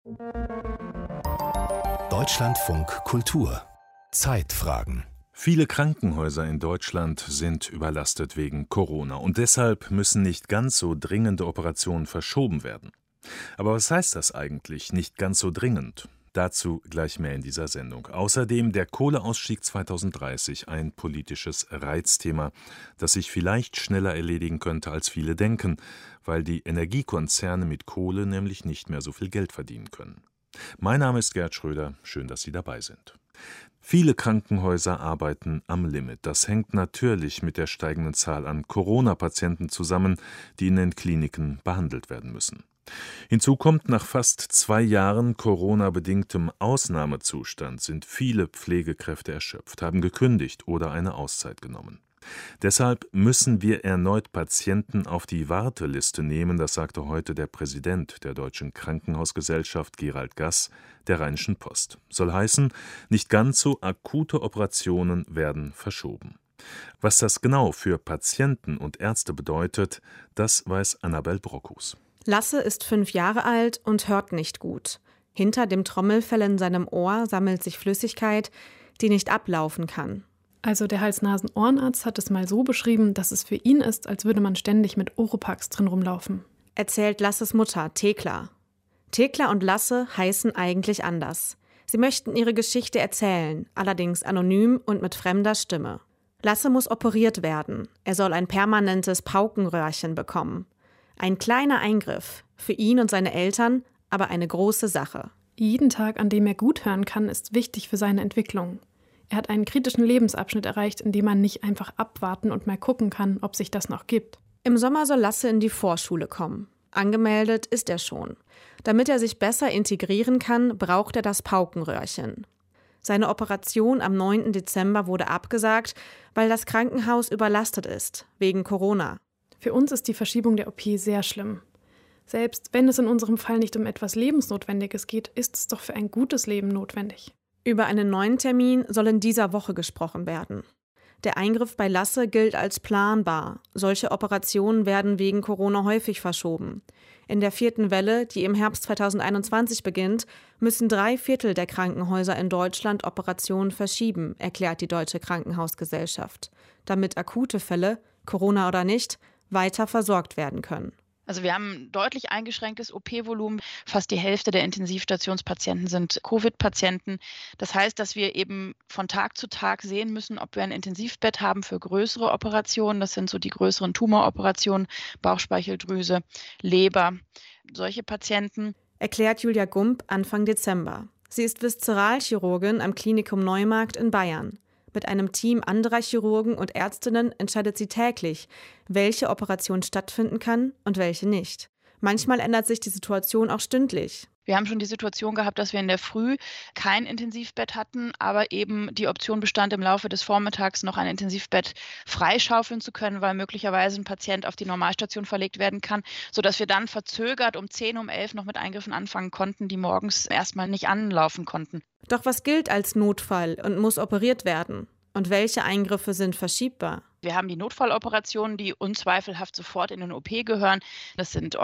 Deutschlandfunk Kultur Zeitfragen. Viele Krankenhäuser in Deutschland sind überlastet wegen Corona und deshalb müssen nicht ganz so dringende Operationen verschoben werden. Aber was heißt das eigentlich, nicht ganz so dringend? Dazu gleich mehr in dieser Sendung. Außerdem der Kohleausstieg 2030, ein politisches Reizthema, das sich vielleicht schneller erledigen könnte, als viele denken, weil die Energiekonzerne mit Kohle nämlich nicht mehr so viel Geld verdienen können. Mein Name ist Gerd Schröder, schön, dass Sie dabei sind. Viele Krankenhäuser arbeiten am Limit. Das hängt natürlich mit der steigenden Zahl an Corona-Patienten zusammen, die in den Kliniken behandelt werden müssen. Hinzu kommt, nach fast 2 Jahren Corona-bedingtem Ausnahmezustand sind viele Pflegekräfte erschöpft, haben gekündigt oder eine Auszeit genommen. Deshalb müssen wir erneut Patienten auf die Warteliste nehmen, das sagte heute der Präsident der Deutschen Krankenhausgesellschaft, Gerald Gass, der Rheinischen Post. Soll heißen, nicht ganz so akute Operationen werden verschoben. Was das genau für Patienten und Ärzte bedeutet, das weiß Annabel Brockhus. Lasse ist 5 Jahre alt und hört nicht gut. Hinter dem Trommelfell in seinem Ohr sammelt sich Flüssigkeit, die nicht ablaufen kann. Also der Hals-Nasen-Ohrenarzt hat es mal so beschrieben, dass es für ihn ist, als würde man ständig mit Oropax drin rumlaufen. Erzählt Lasses Mutter, Thekla. Thekla und Lasse heißen eigentlich anders. Sie möchten ihre Geschichte erzählen, allerdings anonym und mit fremder Stimme. Lasse muss operiert werden. Er soll ein permanentes Paukenröhrchen bekommen. Ein kleiner Eingriff, für ihn und seine Eltern, aber eine große Sache. Jeden Tag, an dem er gut hören kann, ist wichtig für seine Entwicklung. Er hat einen kritischen Lebensabschnitt erreicht, in dem man nicht einfach abwarten und mal gucken kann, ob sich das noch gibt. Im Sommer soll Lasse in die Vorschule kommen. Angemeldet ist er schon. Damit er sich besser integrieren kann, braucht er das Paukenröhrchen. Seine Operation am 9. Dezember wurde abgesagt, weil das Krankenhaus überlastet ist, wegen Corona. Für uns ist die Verschiebung der OP sehr schlimm. Selbst wenn es in unserem Fall nicht um etwas Lebensnotwendiges geht, ist es doch für ein gutes Leben notwendig. Über einen neuen Termin soll in dieser Woche gesprochen werden. Der Eingriff bei Lasse gilt als planbar. Solche Operationen werden wegen Corona häufig verschoben. In der 4. Welle, die im Herbst 2021 beginnt, müssen 3/4 der Krankenhäuser in Deutschland Operationen verschieben, erklärt die Deutsche Krankenhausgesellschaft, damit akute Fälle, Corona oder nicht, weiter versorgt werden können. Also wir haben ein deutlich eingeschränktes OP-Volumen. Fast die Hälfte der Intensivstationspatienten sind Covid-Patienten. Das heißt, dass wir eben von Tag zu Tag sehen müssen, ob wir ein Intensivbett haben für größere Operationen. Das sind so die größeren Tumoroperationen, Bauchspeicheldrüse, Leber, solche Patienten. Erklärt Julia Gump Anfang Dezember. Sie ist Viszeralchirurgin am Klinikum Neumarkt in Bayern. Mit einem Team anderer Chirurgen und Ärztinnen entscheidet sie täglich, welche Operation stattfinden kann und welche nicht. Manchmal ändert sich die Situation auch stündlich. Wir haben schon die Situation gehabt, dass wir in der Früh kein Intensivbett hatten, aber eben die Option bestand, im Laufe des Vormittags noch ein Intensivbett freischaufeln zu können, weil möglicherweise ein Patient auf die Normalstation verlegt werden kann, sodass wir dann verzögert um 10, um 11 noch mit Eingriffen anfangen konnten, die morgens erstmal nicht anlaufen konnten. Doch was gilt als Notfall und muss operiert werden? Und welche Eingriffe sind verschiebbar? Wir haben die Notfalloperationen, die unzweifelhaft sofort in den OP gehören. Das sind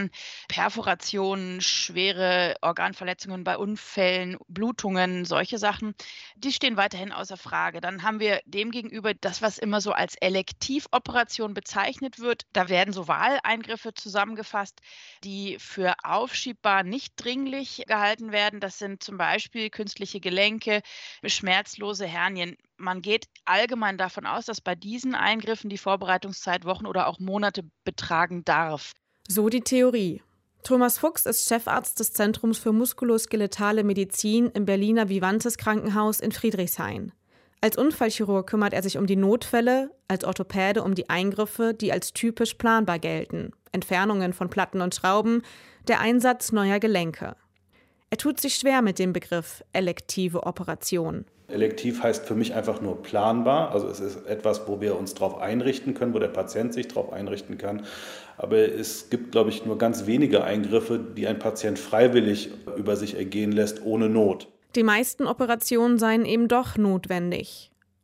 Organperforationen, schwere Organverletzungen bei Unfällen, Blutungen, solche Sachen. Die stehen weiterhin außer Frage. Dann haben wir demgegenüber das, was immer so als Elektivoperation bezeichnet wird. Da werden so Wahleingriffe zusammengefasst, die für aufschiebbar nicht dringlich gehalten werden. Das sind zum Beispiel künstliche Gelenke, schmerzlose Hernien. Man geht allgemein davon aus, dass bei diesen Eingriffen die Vorbereitungszeit Wochen oder auch Monate betragen darf. So die Theorie. Thomas Fuchs ist Chefarzt des Zentrums für muskuloskeletale Medizin im Berliner Vivantes Krankenhaus in Friedrichshain. Als Unfallchirurg kümmert er sich um die Notfälle, als Orthopäde um die Eingriffe, die als typisch planbar gelten. Entfernungen von Platten und Schrauben, der Einsatz neuer Gelenke. Er tut sich schwer mit dem Begriff elektive Operation. Elektiv heißt für mich einfach nur planbar. Also es ist etwas, wo wir uns darauf einrichten können, wo der Patient sich darauf einrichten kann. Aber es gibt, glaube ich, nur ganz wenige Eingriffe, die ein Patient freiwillig über sich ergehen lässt, ohne Not. Die meisten Operationen seien eben doch notwendig.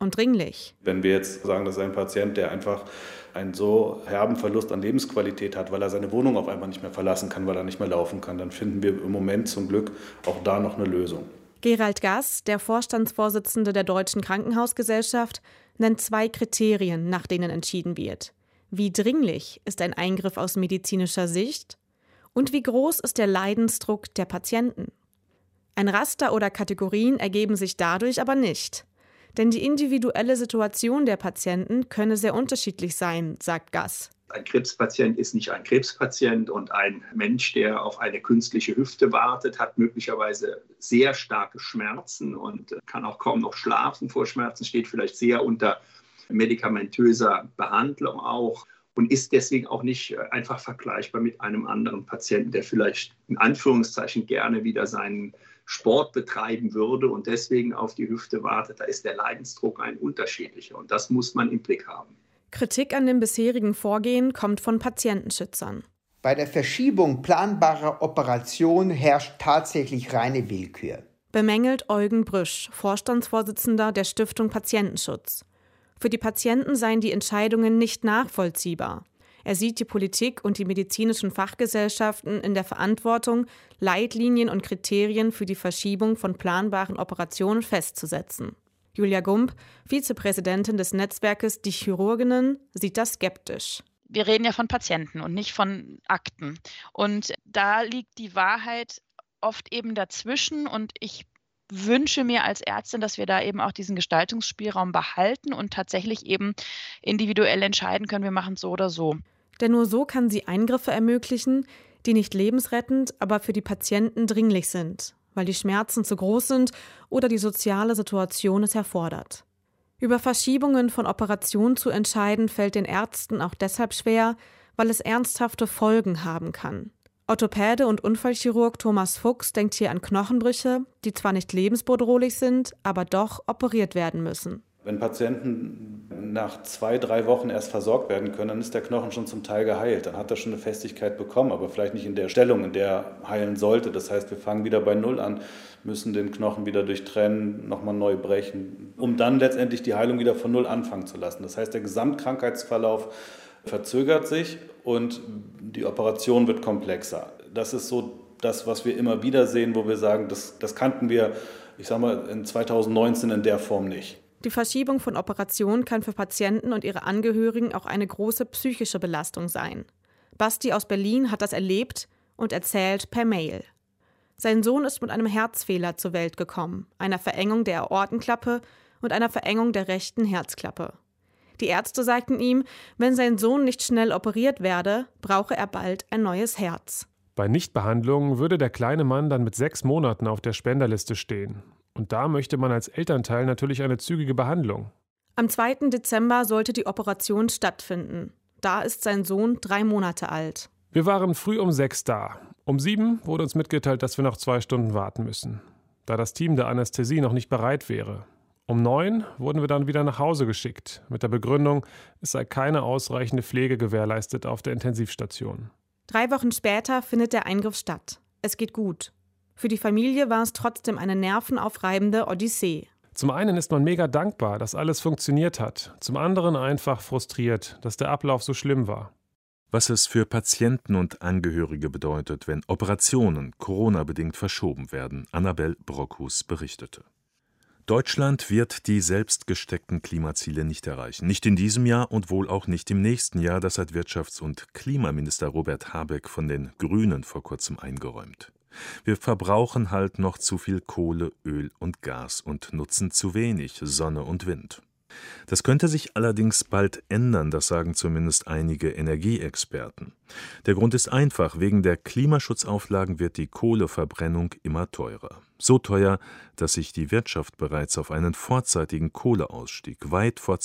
und dringlich. Wenn wir jetzt sagen, das ist ein Patient, der einfach einen so herben Verlust an Lebensqualität hat, weil er seine Wohnung auf einmal nicht mehr verlassen kann, weil er nicht mehr laufen kann, dann finden wir im Moment zum Glück auch da noch eine Lösung. Gerald Gass, der Vorstandsvorsitzende der Deutschen Krankenhausgesellschaft, nennt 2 Kriterien, nach denen entschieden wird. Wie dringlich ist ein Eingriff aus medizinischer Sicht? Und wie groß ist der Leidensdruck der Patienten? Ein Raster oder Kategorien ergeben sich dadurch aber nicht. Denn die individuelle Situation der Patienten könne sehr unterschiedlich sein, sagt Gass. Ein Krebspatient ist nicht ein Krebspatient und ein Mensch, der auf eine künstliche Hüfte wartet, hat möglicherweise sehr starke Schmerzen und kann auch kaum noch schlafen vor Schmerzen, steht vielleicht sehr unter medikamentöser Behandlung auch und ist deswegen auch nicht einfach vergleichbar mit einem anderen Patienten, der vielleicht in Anführungszeichen gerne wieder seinen Sport betreiben würde und deswegen auf die Hüfte wartet. Da ist der Leidensdruck ein unterschiedlicher und das muss man im Blick haben. Kritik an dem bisherigen Vorgehen kommt von Patientenschützern. Bei der Verschiebung planbarer Operationen herrscht tatsächlich reine Willkür. Bemängelt Eugen Brüsch, Vorstandsvorsitzender der Stiftung Patientenschutz. Für die Patienten seien die Entscheidungen nicht nachvollziehbar. Er sieht die Politik und die medizinischen Fachgesellschaften in der Verantwortung, Leitlinien und Kriterien für die Verschiebung von planbaren Operationen festzusetzen. Julia Gump, Vizepräsidentin des Netzwerkes Die Chirurginnen, sieht das skeptisch. Wir reden ja von Patienten und nicht von Akten. Und da liegt die Wahrheit oft eben dazwischen. Und ich wünsche mir als Ärztin, dass wir da eben auch diesen Gestaltungsspielraum behalten und tatsächlich eben individuell entscheiden können, wir machen es so oder so. Denn nur so kann sie Eingriffe ermöglichen, die nicht lebensrettend, aber für die Patienten dringlich sind, weil die Schmerzen zu groß sind oder die soziale Situation es erfordert. Über Verschiebungen von Operationen zu entscheiden, fällt den Ärzten auch deshalb schwer, weil es ernsthafte Folgen haben kann. Orthopäde und Unfallchirurg Thomas Fuchs denkt hier an Knochenbrüche, die zwar nicht lebensbedrohlich sind, aber doch operiert werden müssen. Wenn Patienten nach 2-3 Wochen erst versorgt werden können, dann ist der Knochen schon zum Teil geheilt. Dann hat er schon eine Festigkeit bekommen, aber vielleicht nicht in der Stellung, in der er heilen sollte. Das heißt, wir fangen wieder bei Null an, müssen den Knochen wieder durchtrennen, nochmal neu brechen, um dann letztendlich die Heilung wieder von Null anfangen zu lassen. Das heißt, der Gesamtkrankheitsverlauf verzögert sich und die Operation wird komplexer. Das ist so das, was wir immer wieder sehen, wo wir sagen, das kannten wir, ich sag mal, in 2019 in der Form nicht. Die Verschiebung von Operationen kann für Patienten und ihre Angehörigen auch eine große psychische Belastung sein. Basti aus Berlin hat das erlebt und erzählt per Mail. Sein Sohn ist mit einem Herzfehler zur Welt gekommen, einer Verengung der Aortenklappe und einer Verengung der rechten Herzklappe. Die Ärzte sagten ihm, wenn sein Sohn nicht schnell operiert werde, brauche er bald ein neues Herz. Bei Nichtbehandlung würde der kleine Mann dann mit 6 Monaten auf der Spenderliste stehen. Und da möchte man als Elternteil natürlich eine zügige Behandlung. Am 2. Dezember sollte die Operation stattfinden. Da ist sein Sohn 3 Monate alt. Wir waren früh um 6 da. Um 7 wurde uns mitgeteilt, dass wir noch 2 Stunden warten müssen, da das Team der Anästhesie noch nicht bereit wäre. Um 9 wurden wir dann wieder nach Hause geschickt, mit der Begründung, es sei keine ausreichende Pflege gewährleistet auf der Intensivstation. 3 Wochen später findet der Eingriff statt. Es geht gut. Für die Familie war es trotzdem eine nervenaufreibende Odyssee. Zum einen ist man mega dankbar, dass alles funktioniert hat. Zum anderen einfach frustriert, dass der Ablauf so schlimm war. Was es für Patienten und Angehörige bedeutet, wenn Operationen Corona-bedingt verschoben werden, Annabel Brockhus berichtete. Deutschland wird die selbst gesteckten Klimaziele nicht erreichen. Nicht in diesem Jahr und wohl auch nicht im nächsten Jahr. Das hat Wirtschafts- und Klimaminister Robert Habeck von den Grünen vor kurzem eingeräumt. Wir verbrauchen halt noch zu viel Kohle, Öl und Gas und nutzen zu wenig Sonne und Wind. Das könnte sich allerdings bald ändern, das sagen zumindest einige Energieexperten. Der Grund ist einfach, wegen der Klimaschutzauflagen wird die Kohleverbrennung immer teurer. So teuer, dass sich die Wirtschaft bereits auf einen vorzeitigen Kohleausstieg weit vor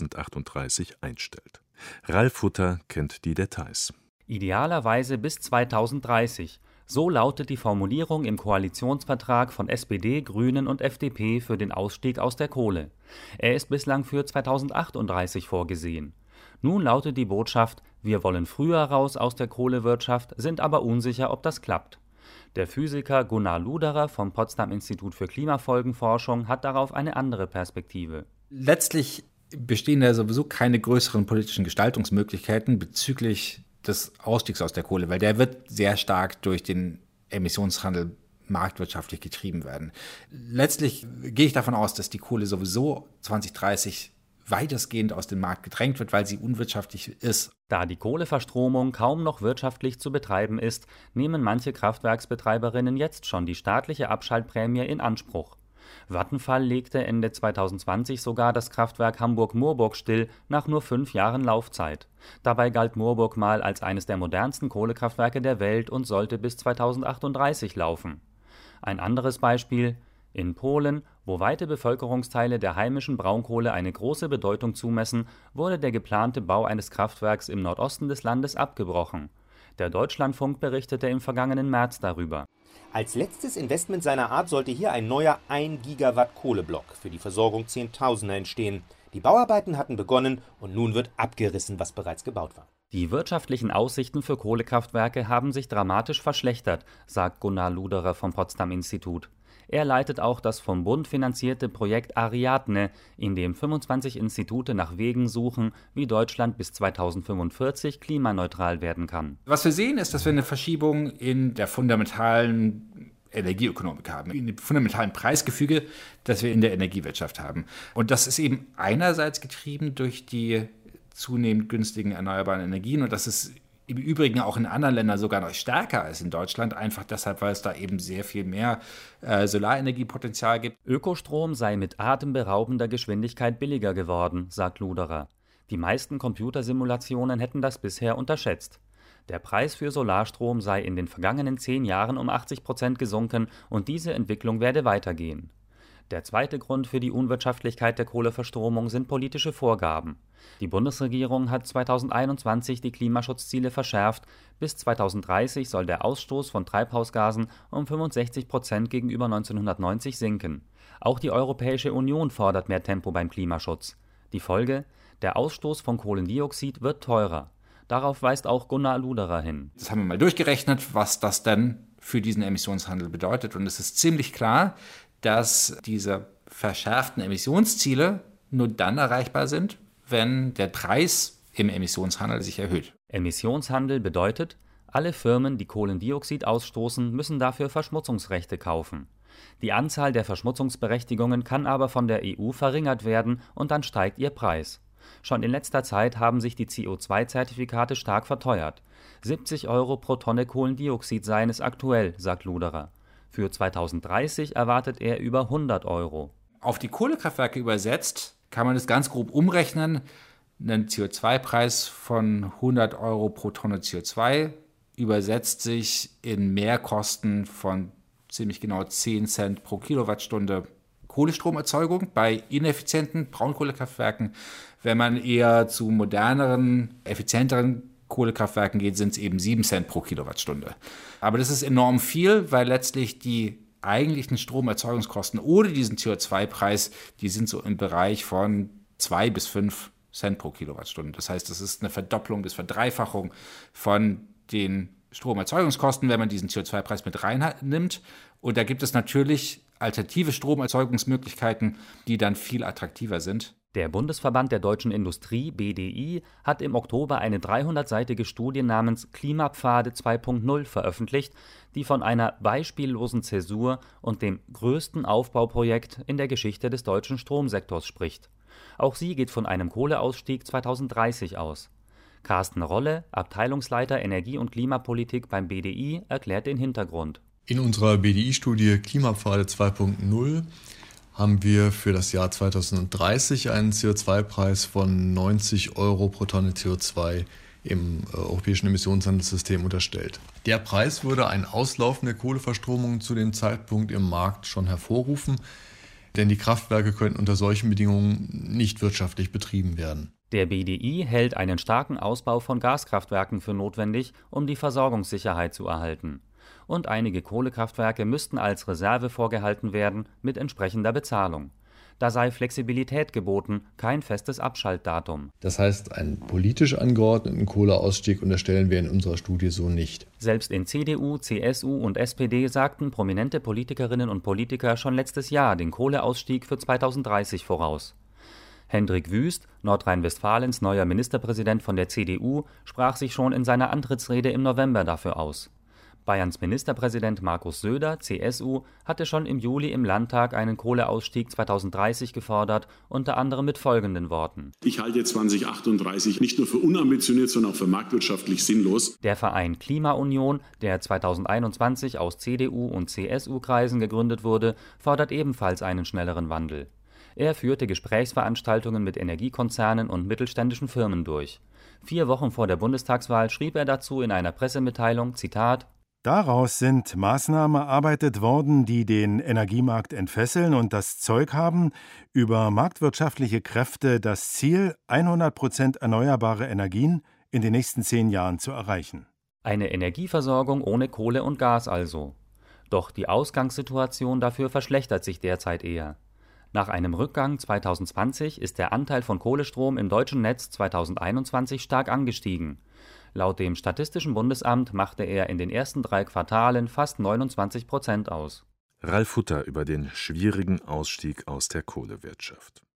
2038 einstellt. Ralf Hutter kennt die Details. Idealerweise bis 2030. So lautet die Formulierung im Koalitionsvertrag von SPD, Grünen und FDP für den Ausstieg aus der Kohle. Er ist bislang für 2038 vorgesehen. Nun lautet die Botschaft, wir wollen früher raus aus der Kohlewirtschaft, sind aber unsicher, ob das klappt. Der Physiker Gunnar Luderer vom Potsdam Institut für Klimafolgenforschung hat darauf eine andere Perspektive. Letztlich bestehen da sowieso keine größeren politischen Gestaltungsmöglichkeiten bezüglich des Ausstiegs aus der Kohle, weil der wird sehr stark durch den Emissionshandel marktwirtschaftlich getrieben werden. Letztlich gehe ich davon aus, dass die Kohle sowieso 2030 weitestgehend aus dem Markt gedrängt wird, weil sie unwirtschaftlich ist. Da die Kohleverstromung kaum noch wirtschaftlich zu betreiben ist, nehmen manche Kraftwerksbetreiberinnen jetzt schon die staatliche Abschaltprämie in Anspruch. Vattenfall legte Ende 2020 sogar das Kraftwerk Hamburg-Moorburg still, nach nur 5 Jahren Laufzeit. Dabei galt Moorburg mal als eines der modernsten Kohlekraftwerke der Welt und sollte bis 2038 laufen. Ein anderes Beispiel: In Polen, wo weite Bevölkerungsteile der heimischen Braunkohle eine große Bedeutung zumessen, wurde der geplante Bau eines Kraftwerks im Nordosten des Landes abgebrochen. Der Deutschlandfunk berichtete im vergangenen März darüber. Als letztes Investment seiner Art sollte hier ein neuer 1 Gigawatt Kohleblock für die Versorgung Zehntausender entstehen. Die Bauarbeiten hatten begonnen und nun wird abgerissen, was bereits gebaut war. Die wirtschaftlichen Aussichten für Kohlekraftwerke haben sich dramatisch verschlechtert, sagt Gunnar Luderer vom Potsdam-Institut. Er leitet auch das vom Bund finanzierte Projekt Ariadne, in dem 25 Institute nach Wegen suchen, wie Deutschland bis 2045 klimaneutral werden kann. Was wir sehen, ist, dass wir eine Verschiebung in der fundamentalen Energieökonomik haben, in dem fundamentalen Preisgefüge, das wir in der Energiewirtschaft haben. Und das ist eben einerseits getrieben durch die zunehmend günstigen erneuerbaren Energien, und das ist im Übrigen auch in anderen Ländern sogar noch stärker als in Deutschland, einfach deshalb, weil es da eben sehr viel mehr Solarenergiepotenzial gibt. Ökostrom sei mit atemberaubender Geschwindigkeit billiger geworden, sagt Luderer. Die meisten Computersimulationen hätten das bisher unterschätzt. Der Preis für Solarstrom sei in den vergangenen 10 Jahren um 80% gesunken und diese Entwicklung werde weitergehen. Der zweite Grund für die Unwirtschaftlichkeit der Kohleverstromung sind politische Vorgaben. Die Bundesregierung hat 2021 die Klimaschutzziele verschärft. Bis 2030 soll der Ausstoß von Treibhausgasen um 65% gegenüber 1990 sinken. Auch die Europäische Union fordert mehr Tempo beim Klimaschutz. Die Folge: Der Ausstoß von Kohlendioxid wird teurer. Darauf weist auch Gunnar Luderer hin. Das haben wir mal durchgerechnet, was das denn für diesen Emissionshandel bedeutet. Und es ist ziemlich klar, dass diese verschärften Emissionsziele nur dann erreichbar sind, wenn der Preis im Emissionshandel sich erhöht. Emissionshandel bedeutet, alle Firmen, die Kohlendioxid ausstoßen, müssen dafür Verschmutzungsrechte kaufen. Die Anzahl der Verschmutzungsberechtigungen kann aber von der EU verringert werden und dann steigt ihr Preis. Schon in letzter Zeit haben sich die CO2-Zertifikate stark verteuert. 70 € pro Tonne Kohlendioxid seien es aktuell, sagt Luderer. Für 2030 erwartet er über 100 €. Auf die Kohlekraftwerke übersetzt kann man das ganz grob umrechnen. Ein CO2-Preis von 100 € pro Tonne CO2 übersetzt sich in Mehrkosten von ziemlich genau 10 Cent pro Kilowattstunde Kohlestromerzeugung bei ineffizienten Braunkohlekraftwerken. Wenn man eher zu moderneren, effizienteren Kohlekraftwerken geht, sind es eben 7 Cent pro Kilowattstunde. Aber das ist enorm viel, weil letztlich die eigentlichen Stromerzeugungskosten ohne diesen CO2-Preis, die sind so im Bereich von 2 bis 5 Cent pro Kilowattstunde. Das heißt, das ist eine Verdopplung bis Verdreifachung von den Stromerzeugungskosten, wenn man diesen CO2-Preis mit reinnimmt. Und da gibt es natürlich alternative Stromerzeugungsmöglichkeiten, die dann viel attraktiver sind. Der Bundesverband der deutschen Industrie, BDI, hat im Oktober eine 300-seitige Studie namens Klimapfade 2.0 veröffentlicht, die von einer beispiellosen Zäsur und dem größten Aufbauprojekt in der Geschichte des deutschen Stromsektors spricht. Auch sie geht von einem Kohleausstieg 2030 aus. Carsten Rolle, Abteilungsleiter Energie- und Klimapolitik beim BDI, erklärt den Hintergrund. In unserer BDI-Studie Klimapfade 2.0 haben wir für das Jahr 2030 einen CO2-Preis von 90 € pro Tonne CO2 im europäischen Emissionshandelssystem unterstellt. Der Preis würde ein Auslaufen der Kohleverstromung zu dem Zeitpunkt im Markt schon hervorrufen, denn die Kraftwerke könnten unter solchen Bedingungen nicht wirtschaftlich betrieben werden. Der BDI hält einen starken Ausbau von Gaskraftwerken für notwendig, um die Versorgungssicherheit zu erhalten. Und einige Kohlekraftwerke müssten als Reserve vorgehalten werden mit entsprechender Bezahlung. Da sei Flexibilität geboten, kein festes Abschaltdatum. Das heißt, einen politisch angeordneten Kohleausstieg unterstellen wir in unserer Studie so nicht. Selbst in CDU, CSU und SPD sagten prominente Politikerinnen und Politiker schon letztes Jahr den Kohleausstieg für 2030 voraus. Hendrik Wüst, Nordrhein-Westfalens neuer Ministerpräsident von der CDU, sprach sich schon in seiner Antrittsrede im November dafür aus. Bayerns Ministerpräsident Markus Söder, CSU, hatte schon im Juli im Landtag einen Kohleausstieg 2030 gefordert, unter anderem mit folgenden Worten: Ich halte 2038 nicht nur für unambitioniert, sondern auch für marktwirtschaftlich sinnlos. Der Verein Klimaunion, der 2021 aus CDU- und CSU-Kreisen gegründet wurde, fordert ebenfalls einen schnelleren Wandel. Er führte Gesprächsveranstaltungen mit Energiekonzernen und mittelständischen Firmen durch. 4 Wochen vor der Bundestagswahl schrieb er dazu in einer Pressemitteilung, Zitat: Daraus sind Maßnahmen erarbeitet worden, die den Energiemarkt entfesseln und das Zeug haben, über marktwirtschaftliche Kräfte das Ziel 100% erneuerbare Energien in den nächsten 10 Jahren zu erreichen. Eine Energieversorgung ohne Kohle und Gas also. Doch die Ausgangssituation dafür verschlechtert sich derzeit eher. Nach einem Rückgang 2020 ist der Anteil von Kohlestrom im deutschen Netz 2021 stark angestiegen. Laut dem Statistischen Bundesamt machte er in den ersten 3 Quartalen fast 29% aus. Ralf Hutter über den schwierigen Ausstieg aus der Kohlewirtschaft.